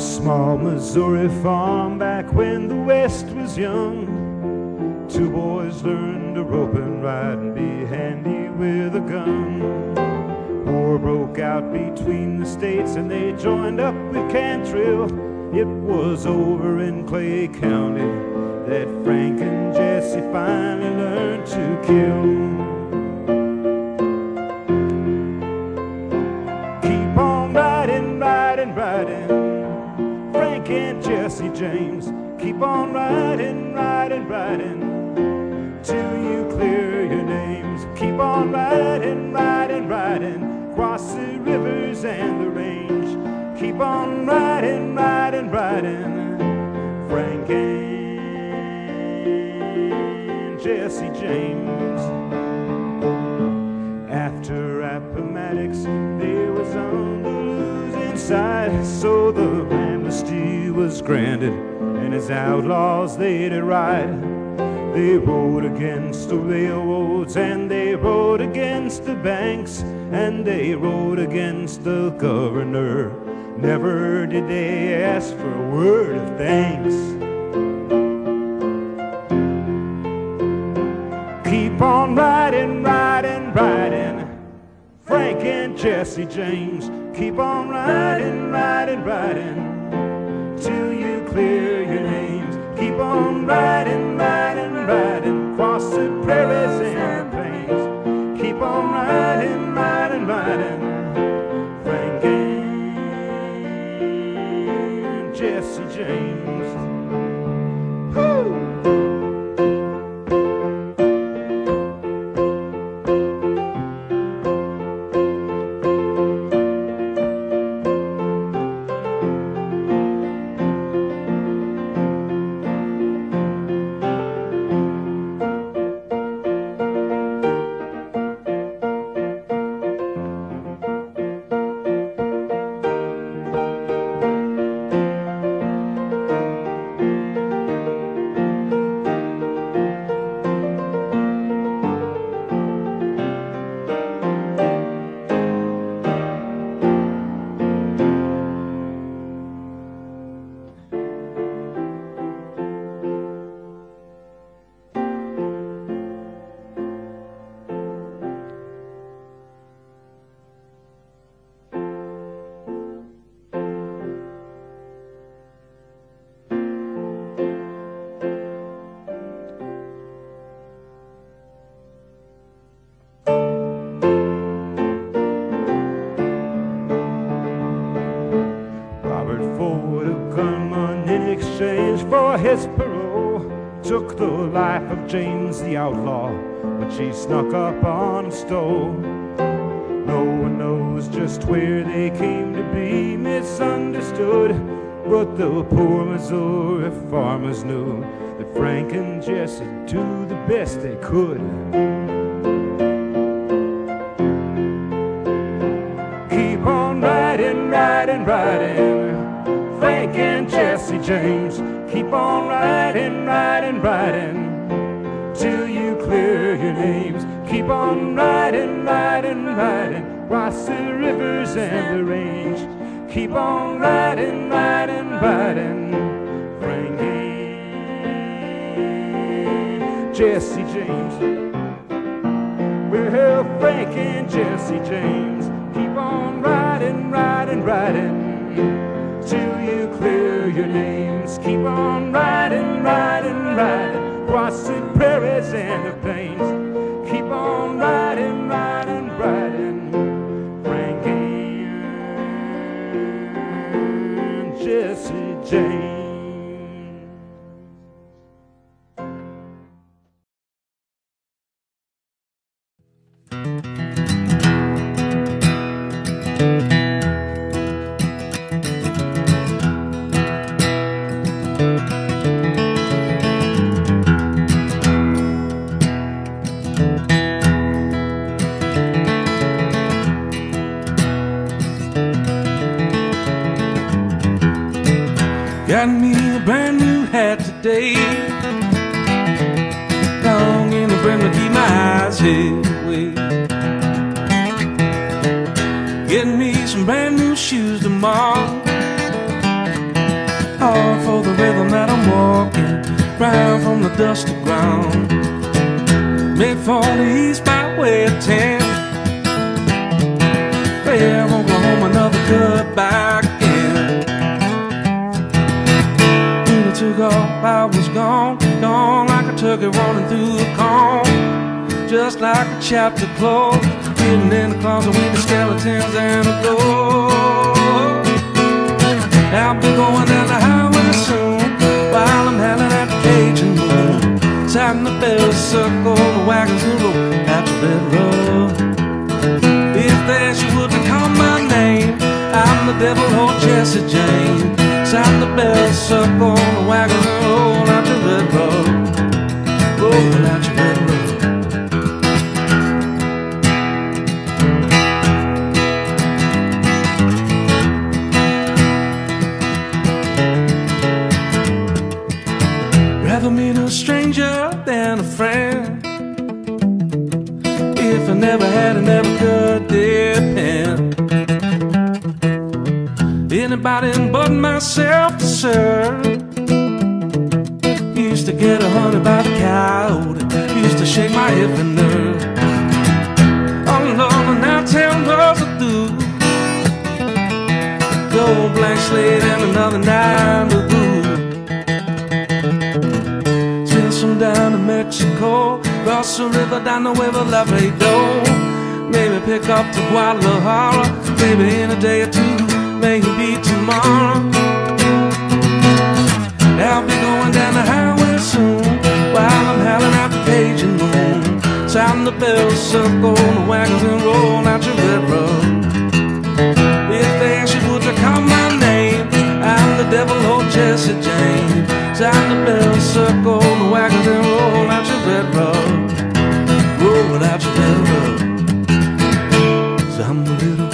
small Missouri farm back when the West was young. Two boys learned to rope and ride and be handy with a gun. War broke out between the states and they joined up with Cantrill. It was over in Clay County that Frank and Jesse finally learned to kill. Keep on riding, riding, riding, Frank and Jesse James. Keep on riding, riding, riding, till you clear your names. Keep on riding, riding, riding, across the rivers and the range. Keep on riding, riding, riding, Frank and Jesse James. After Appomattox, they was on the losing side, so the amnesty was granted, and as outlaws they did ride. They rode against the railroads, and they rode against the banks, and they rode against the governor. Never did they ask for a word of thanks. Keep on riding, riding, riding, Frank and Jesse James. Keep on riding, riding, riding, till you clear your names. Keep on riding, riding, riding, across the prairies and the plains. Keep on riding, riding, riding, Frank and Jesse James. Woo! His parole took the life of James the outlaw, which he snuck up on and stole. No one knows just where they came to be misunderstood, but the poor Missouri farmers knew that Frank and Jesse do the best they could. Keep on riding, riding, riding, Frank and Jesse James. Keep on riding, riding, riding, till you clear your names. Keep on riding, riding, riding, across the rivers and the range. Keep on riding, riding, riding, Frank and Jesse James. Well, Frank and Jesse James. Keep on riding, riding, riding, till you clear your names. Keep on riding, riding, riding, across the prairies and the plains. Keep on riding, riding, riding, Frank and Jesse James. Got me a brand new hat today, long in the brim to keep my eyes hid away. Getting me some brand new shoes tomorrow, brown from the dusty ground, made for the east by way of 10. Well, Oklahoma, another goodbye again. When I took off, I was gone, gone like a turkey running through the corn, just like a chapter closed, hidden in the closet with the skeletons and the gold. I'll be going down the highway soon, while I'm howling at the Cajun moon, sounding the bells circle, the wagons and roll out the red road. If they ask you would call my name, I'm the devil, old Jesse James, sound the bells circle, the wagons and roll out the red road, roll out your red road. Rather meet a stranger than a friend. If I never had, I never could depend. Anybody but myself to serve. Used to get 100 by the coyote, used to shake my every nerve. Oh Lord, now tell me what to do. Gold blank slate and another night to do. Some down to Mexico, cross the river down the Nuevo Laredo, maybe pick up to Guadalajara, maybe in a day or two, maybe tomorrow. I'll be going down the highway soon, while I'm howling out the Cajun moon, sound the bells circle, the wagons and roll out your red road. If they ask you would you call my name, I'm the devil, old Jesse James, sound the bells circle, the wagons and roll out your red road, roll out your red road. 'Cause I'm a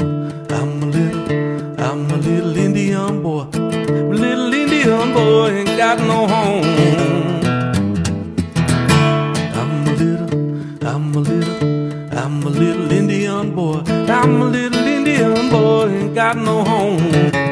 little Indian boy, a little Indian boy ain't got no home. I'm a little Indian boy, I'm a little Indian boy ain't got no home.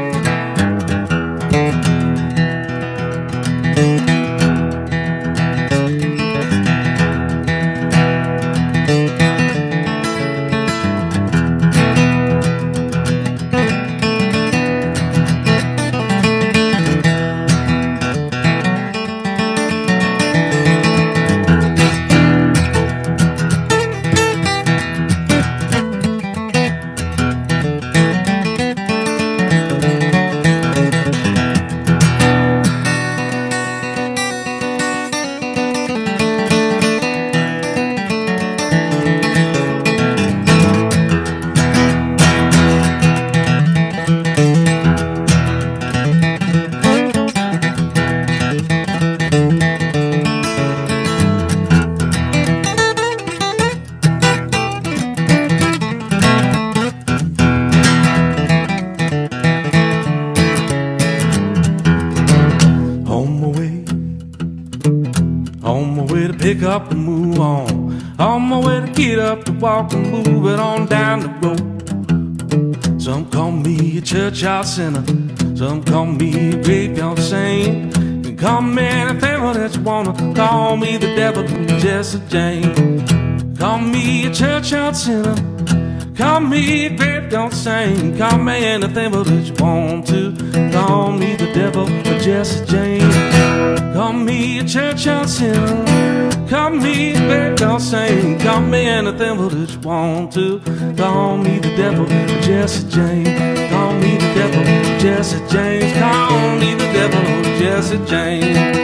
Pick up and move on my way to get up to walk and move it on down the road. Some call me a churchyard sinner, some call me a graveyard saint. You can call me anything that you wanna, call me the devil, Jesse James. Call me a churchyard sinner, call me a graveyard saint. Call me anything that you want to, call me the devil, Jesse James. Call me a churchyard sinner, call me a graveyard saint. Call me anything that you want to, call me the devil, Jesse James. Call me the devil, Jesse James. Call me the devil, Jesse James.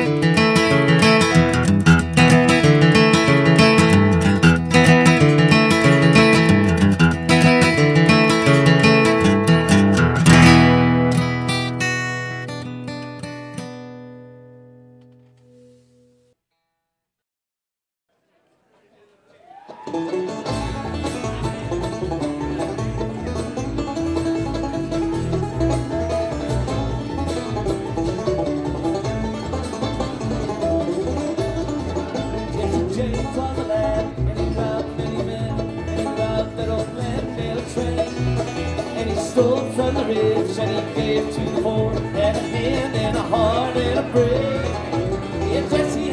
And a hand and a heart and a brain. Yeah, Jesse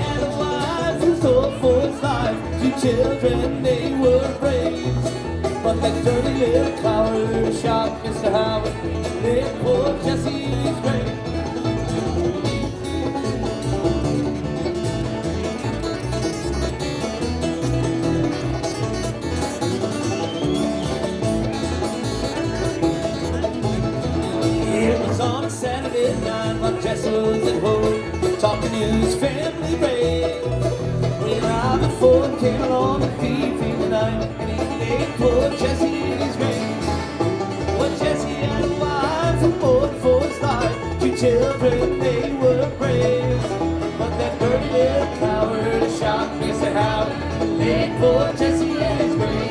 children, they were raised. But that dirty little coward shot Mr. Howard, lit poor Jesse's grave. It was on a Saturday night while Jesse was at home, talking to his family grave. When Robert Ford came along a thief in the night, and he laid poor Jesse in his grave. Well, Jesse had a wife and board for his life, 2 children, they were brave. But that dirty little coward shot Mr. Howard, and laid poor Jesse in his grave.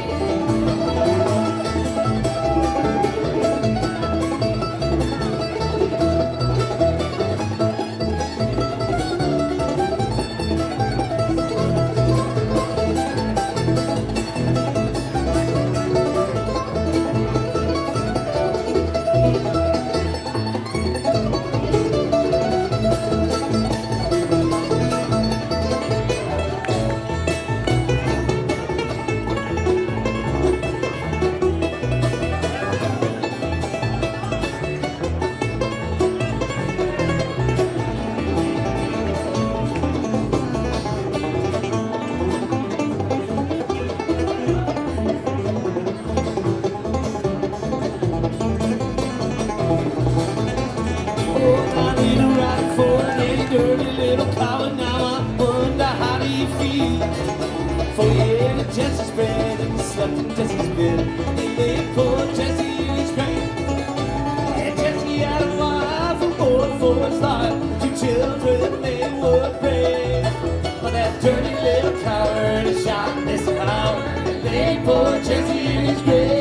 Jesse's bread and slept in Jesse's bed. They laid poor Jesse in his grave. And Jesse had a wife and board for his life, 2 children, they were brave. But that dirty little coward shot Mr. Howard, and laid poor Jesse in his grave.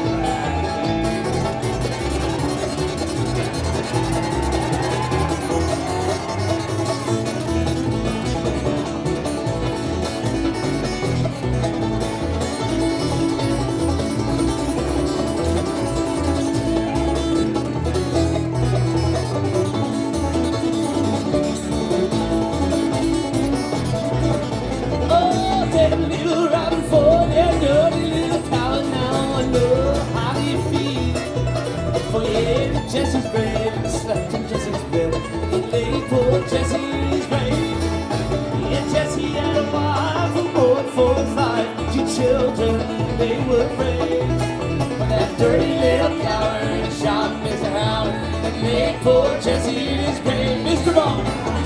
Jesse's bread and slept in Jesse's bed. He laid poor Jesse's grave. Yeah, Jesse had a wife who board for his life, 2 children, they were brave. But that dirty little coward shot Mr. Howard and laid poor Jesse in his grave. Mr. Bond.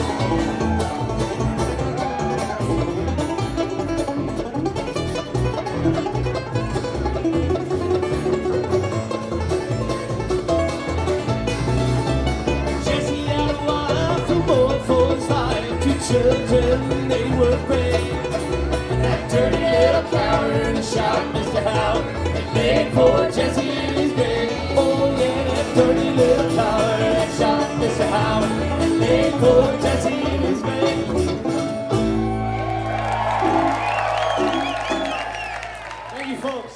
Children, they were brave. And that dirty little coward shot Mr. Howard and laid poor Jesse in his grave. Oh yeah, that dirty little coward shot Mr. Howard and laid poor Jesse in his grave. Thank you, folks.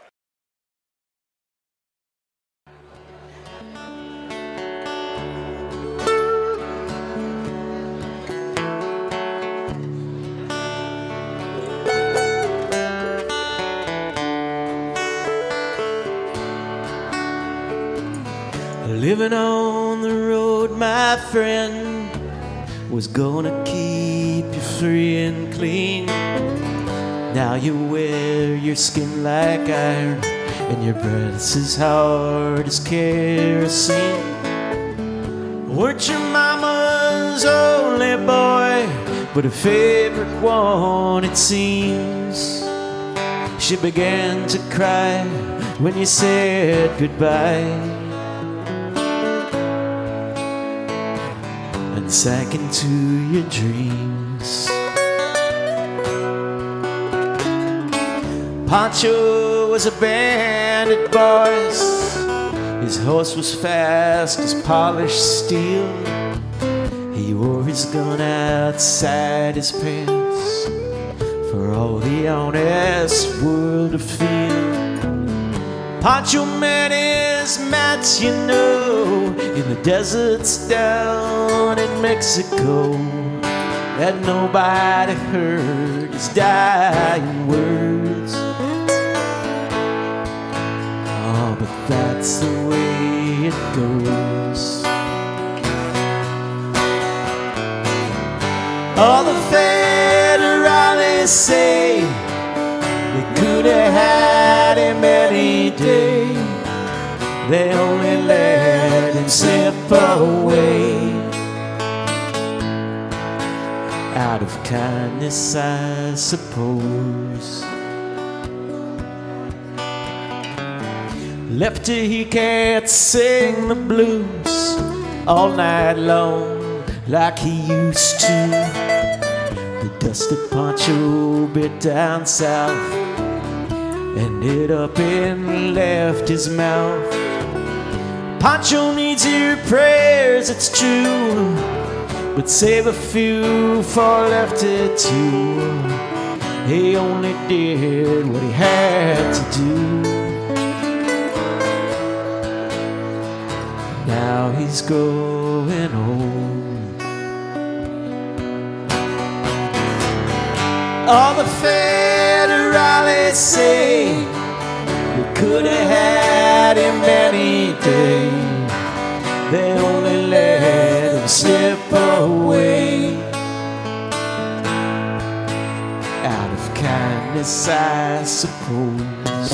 Living on the road, my friend, was gonna keep you free and clean. Now you wear your skin like iron, and your breath's as hard as kerosene. Weren't your mama's only boy, but a favorite one, it seems. She began to cry when you said goodbye, sank into your dreams. Pancho was a bandit, boys. His horse was fast as polished steel. He wore his gun outside his pants for all the honest world to feel. Pancho met his match, you know, in the deserts down in Mexico. that nobody heard his dying words. Oh, but that's the way it goes. All the federales say they could have had him any day. They only let him slip away. Out of kindness, I suppose. Lefty, he can't sing the blues all night long like he used to. The dusted Pancho bit down south, ended up and left his mouth. Pancho needs your prayers, it's true, but save a few for Lefty too. He only did what he had to do. Now he's going home. All the federales say they could have had him any day. They only let him slip away. Out of kindness, I suppose.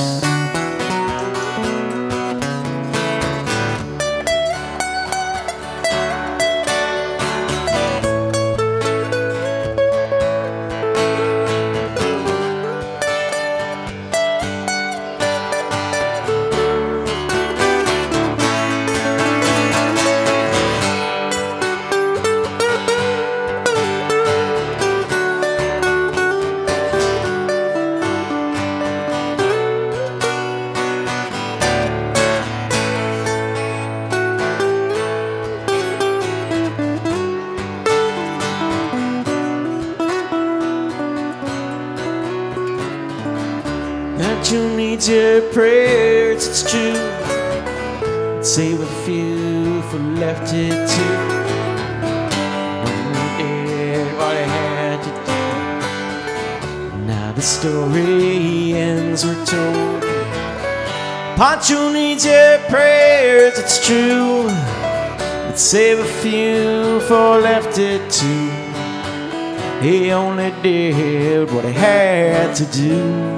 Pancho needs your prayers, it's true. Save a few for Lefty too. Nobody did what he had to do. Now the story ends, we're told. Pancho needs your prayers, it's true. But save a few for Lefty too. He only did what he had to do.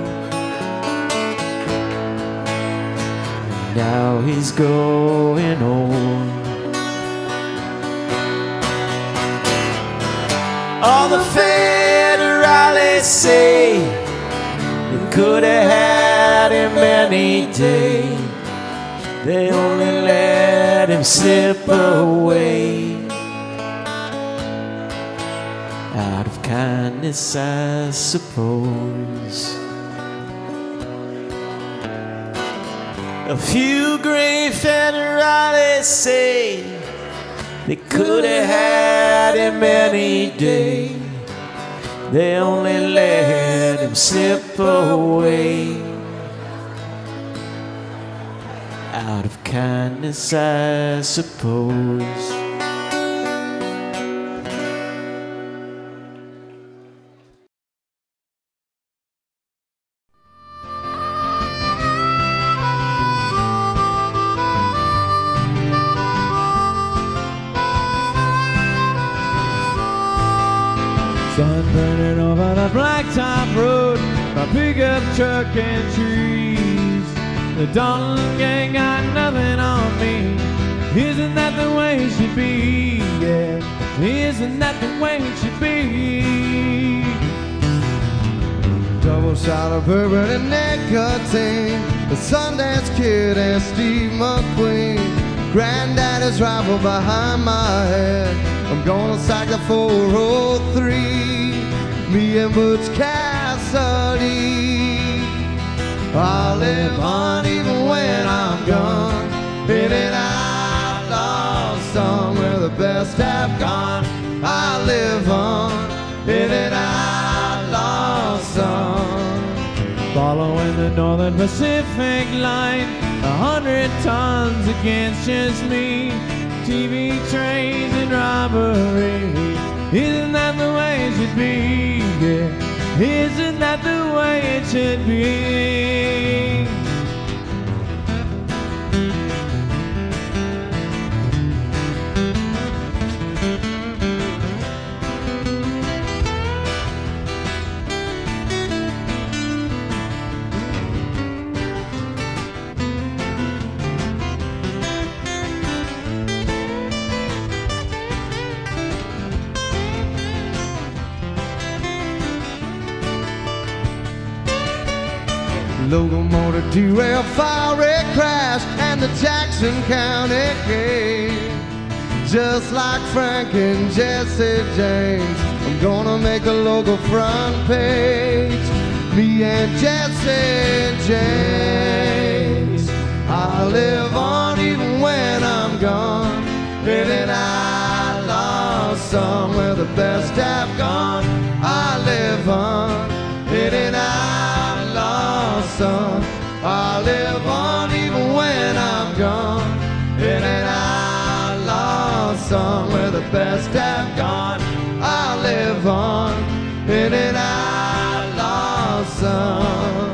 Now he's going home. All the federales say they could have had him any day. They only let him slip away. Out of kindness, I suppose. A few great federales say they could have had him any day. They only let him slip away. Out of kindness, I suppose. Sun burning over the blacktop road, my pickup truck and trees. The Donald gang got nothing on me. Isn't that the way it should be? Yeah, isn't that the way it should be? Double shot of bourbon and nicotine, the Sundance Kid and Steve McQueen. Granddaddy's rifle behind my head, I'm gonna sack the 403. Me and Butch Cassidy. I'll live on even when I'm gone, in an outlaw song where the best have gone. I'll live on in an outlaw song. Following the Northern Pacific line, 100 tons against just me. TV trains and robberies. Isn't that the way it should be? Yeah. Isn't that the way it should be? Locomotive derailed, fiery crash, and the Jackson County gate. Just like Frank and Jesse James, I'm gonna make a local front page. Me and Jesse James, I'll live on even when I'm gone. Living outlaw somewhere the best have gone. I live on, living outlaw song. I live on even when I'm gone. In an outlaw song where the best have gone. I live on in an outlaw song.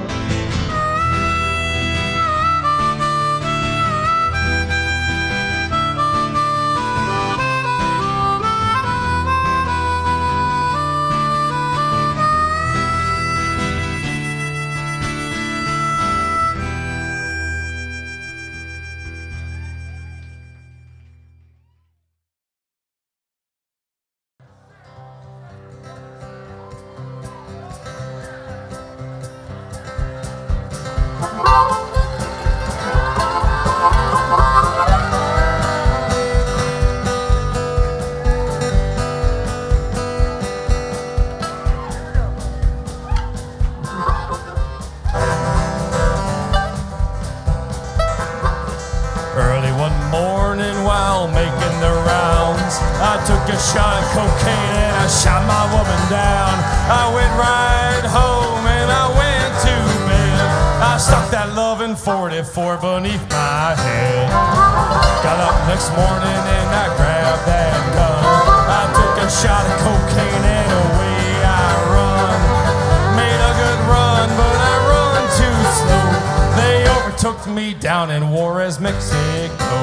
A shot of cocaine and I shot my woman down. I went right home and I went to bed. I stuck that loving 44 beneath my head. Got up next morning and I grabbed that gun. I took a shot of cocaine and away I run. Made a good run, but I run too slow. They overtook me down in Juarez, Mexico.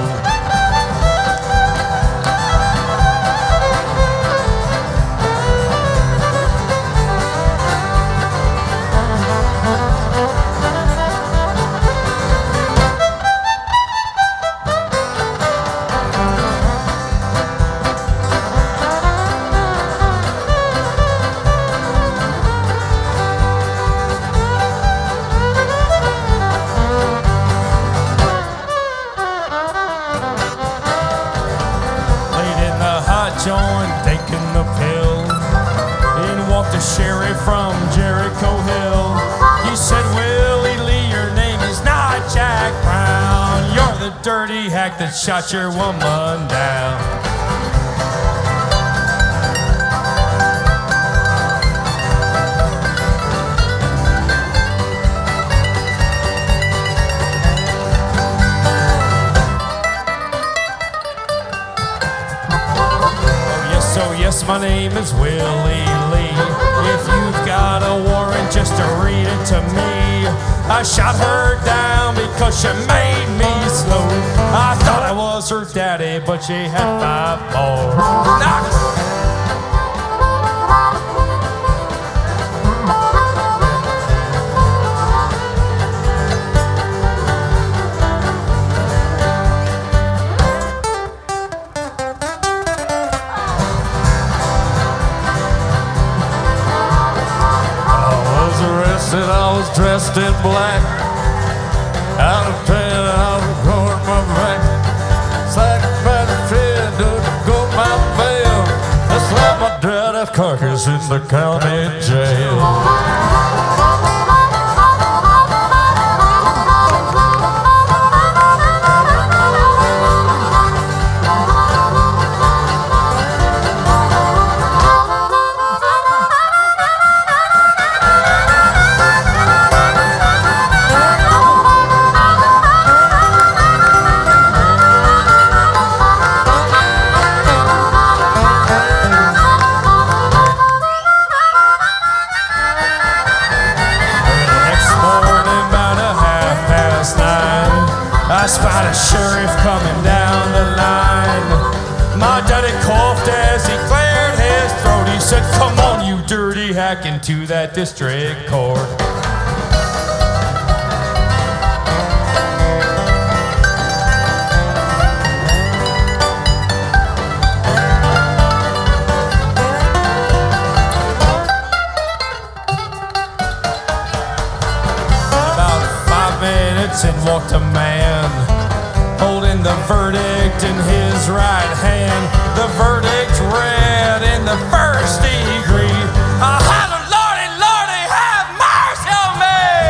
Joint, taking the pill. In walked a sheriff from Jericho Hill. He said, Willie Lee, your name is not Jack Brown. You're the dirty hack that shot your woman down. Yes, my name is Willie Lee. If you've got a warrant, just to read it to me. I shot her down because she made me slow. I thought I was her daddy, but she had 5 more. Knock! I was dressed in black, out of bed, out of going my back. It's like a battlefield, don't go my bail. That's like my dead carcass in the county jail. a sheriff coming down the line. My daddy coughed as he cleared his throat. He said, come on, you dirty hack, into that district court. And walked a man holding the verdict in his right hand. The verdict read in the first degree. Holla, Lordy, Lordy, have mercy on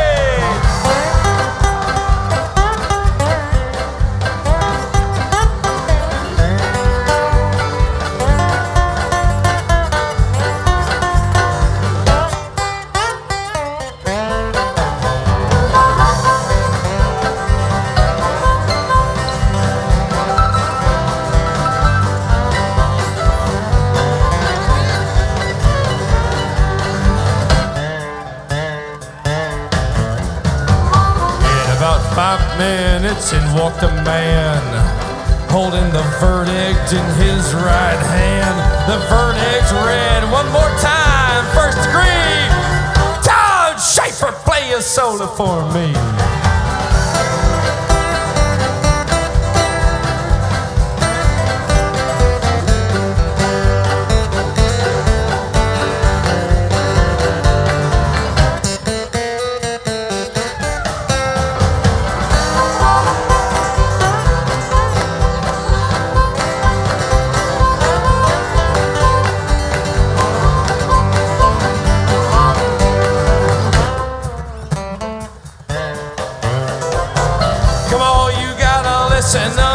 minutes and walked a man holding the verdict in his right hand. The verdict read one more time, first degree. Todd Schaefer, play a solo for me. Listen